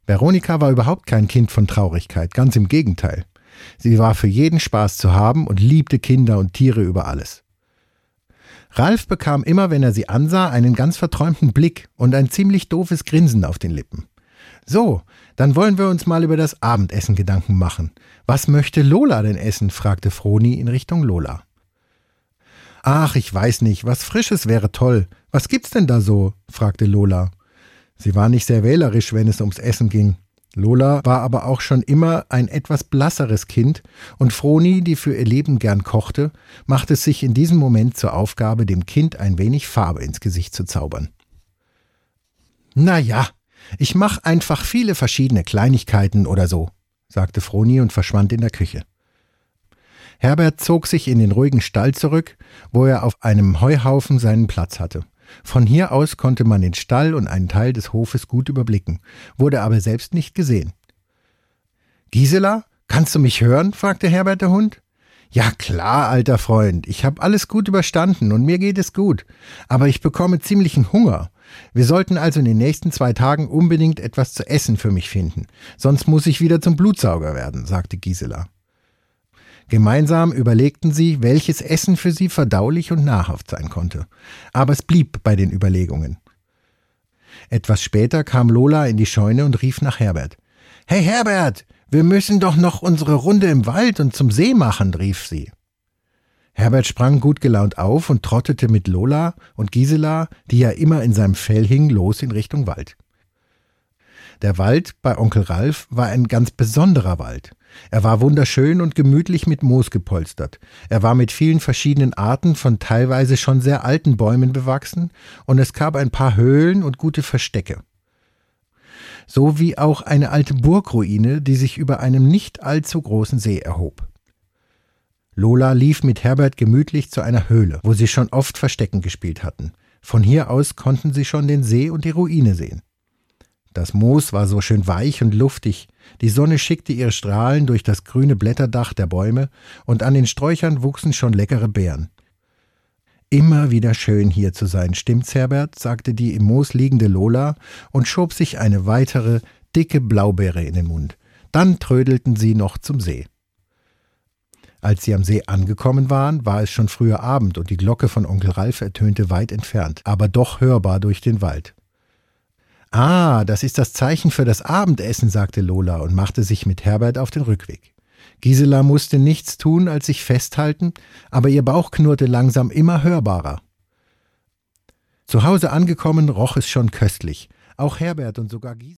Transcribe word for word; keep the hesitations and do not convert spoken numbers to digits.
Veronika war überhaupt kein Kind von Traurigkeit, ganz im Gegenteil. Sie war für jeden Spaß zu haben und liebte Kinder und Tiere über alles. Ralf bekam immer, wenn er sie ansah, einen ganz verträumten Blick und ein ziemlich doofes Grinsen auf den Lippen. »So, dann wollen wir uns mal über das Abendessen Gedanken machen. Was möchte Lola denn essen?« fragte Froni in Richtung Lola. »Ach, ich weiß nicht, was Frisches wäre toll. Was gibt's denn da so?« fragte Lola. Sie war nicht sehr wählerisch, wenn es ums Essen ging. Lola war aber auch schon immer ein etwas blasseres Kind und Froni, die für ihr Leben gern kochte, machte es sich in diesem Moment zur Aufgabe, dem Kind ein wenig Farbe ins Gesicht zu zaubern. »Na ja, ich mach einfach viele verschiedene Kleinigkeiten oder so«, sagte Froni und verschwand in der Küche. Herbert zog sich in den ruhigen Stall zurück, wo er auf einem Heuhaufen seinen Platz hatte. Von hier aus konnte man den Stall und einen Teil des Hofes gut überblicken, wurde aber selbst nicht gesehen. »Gisela, kannst du mich hören?« fragte Herbert der Hund. »Ja klar, alter Freund, ich habe alles gut überstanden und mir geht es gut, aber ich bekomme ziemlichen Hunger. Wir sollten also in den nächsten zwei Tagen unbedingt etwas zu essen für mich finden, sonst muss ich wieder zum Blutsauger werden«, sagte Gisela. Gemeinsam überlegten sie, welches Essen für sie verdaulich und nahrhaft sein konnte. Aber es blieb bei den Überlegungen. Etwas später kam Lola in die Scheune und rief nach Herbert. »Hey Herbert, wir müssen doch noch unsere Runde im Wald und zum See machen«, rief sie. Herbert sprang gut gelaunt auf und trottete mit Lola und Gisela, die ja immer in seinem Fell hing, los in Richtung Wald. Der Wald bei Onkel Ralf war ein ganz besonderer Wald. Er war wunderschön und gemütlich mit Moos gepolstert. Er war mit vielen verschiedenen Arten von teilweise schon sehr alten Bäumen bewachsen und es gab ein paar Höhlen und gute Verstecke. So wie auch eine alte Burgruine, die sich über einem nicht allzu großen See erhob. Lola lief mit Herbert gemütlich zu einer Höhle, wo sie schon oft Verstecken gespielt hatten. Von hier aus konnten sie schon den See und die Ruine sehen. Das Moos war so schön weich und luftig, die Sonne schickte ihre Strahlen durch das grüne Blätterdach der Bäume und an den Sträuchern wuchsen schon leckere Beeren. »Immer wieder schön hier zu sein, stimmt's, Herbert?«, sagte die im Moos liegende Lola und schob sich eine weitere, dicke Blaubeere in den Mund. Dann trödelten sie noch zum See. Als sie am See angekommen waren, war es schon früher Abend und die Glocke von Onkel Ralf ertönte weit entfernt, aber doch hörbar durch den Wald. »Ah, das ist das Zeichen für das Abendessen«, sagte Lola und machte sich mit Herbert auf den Rückweg. Gisela musste nichts tun, als sich festhalten, aber ihr Bauch knurrte langsam immer hörbarer. Zu Hause angekommen roch es schon köstlich. Auch Herbert und sogar Gisela